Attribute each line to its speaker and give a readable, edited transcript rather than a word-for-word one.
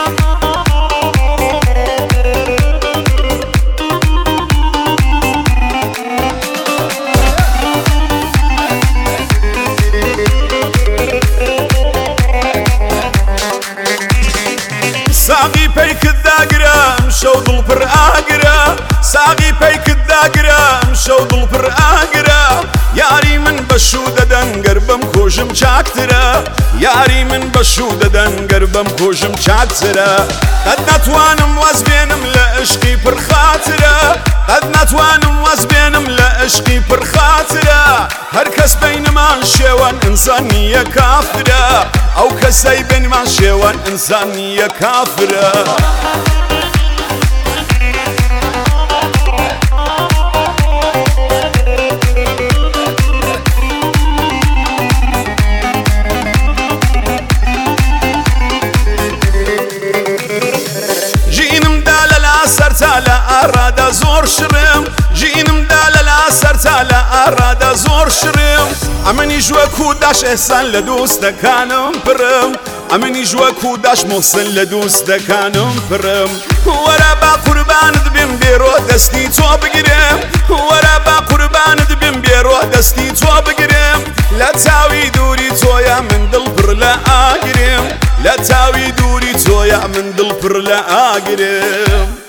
Speaker 1: ساقی پیکت داگرم شو دڵ پر ئاگرە ساقی پیکت داگرم شو دڵ پر ئاگرە یاری من بەشوو دەدەن گەر بەم کۆژم چاکترە یاری من بەشوو دەدەن گەر بەم کۆژم چاکترە قەت ناتوانم واز بێنم لە عشقی پر خاترە قەت ناتوانم واز بێنم لە عشقی پر خاترە هەر کەس بینمان شێوان ئینسان نییە کافرە ئەو کەسەی بینمان شێوان ئینسان نییە کافرە سەرتا لە ئارادا زۆر شڕم ژینمدا لەلا سەرتا لە ئارادا زۆر شڕم ئەمەنیش وەکو داش ئێحسان لە دۆستەکانم پڕم ئەمەنیش وەکو داش مۆحسن لە دۆستەکانم پڕم وەرە با قوربانت بم بێرۆ دەستی تۆ بگرم وەرە با قوربانت بم بێرۆ دەستی تۆ بگرم لە چاوی دووری تۆیە من دڵ پڕ لە ئاگرم لە چاوی دووری تۆیە من دڵ پڕ لە ئاگرم